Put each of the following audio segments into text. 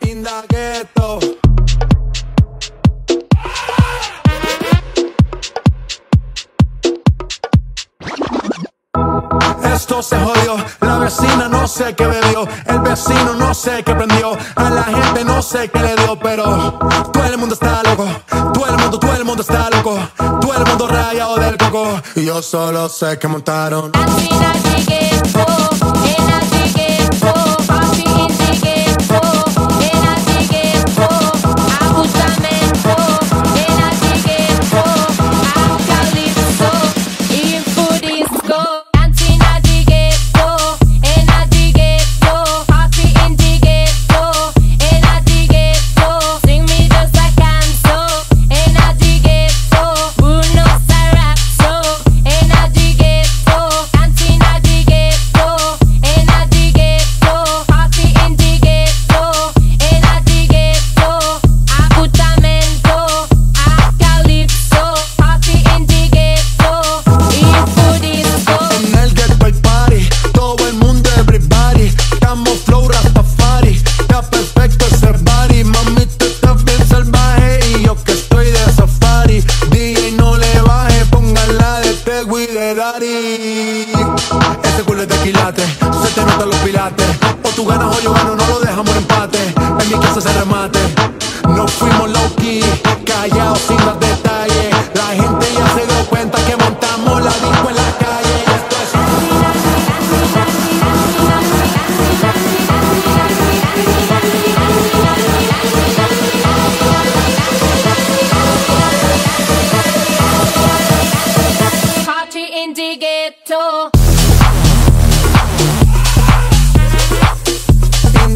in the ghetto. Esto se jodió, la vecina no sé qué bebió, el vecino no sé qué prendió, a la gente no sé qué le dio, pero todo el mundo está loco, todo el mundo está loco, todo el mundo rayado del coco. Y yo solo sé que montaron. Ese culo es de quilate, se te notan los pilates. O tú ganas o yo gano, no lo dejamos en empate. En mi casa se remate. No fuimos low-key, callados sin dar detalles. La gente ya se dio cuenta que montamos la disco en la calle. Esto es Party in the ghetto. in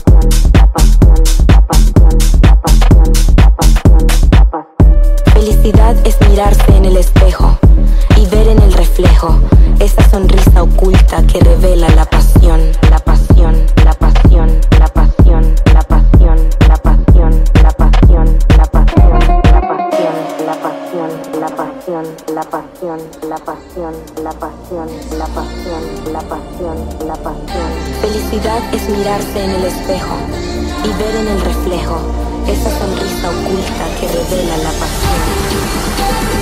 Felicidad es mirarse en el espejo y ver en el reflejo esa sonrisa oculta que revela la pasión, la pasión, la pasión, la pasión, la pasión, la pasión, la pasión, la pasión, la pasión, la pasión, la pasión, la pasión, la pasión, la pasión, la pasión, la pasión, la pasión. Felicidad es mirarse en el espejo y ver en el reflejo esa sonrisa oculta que revela la pasión.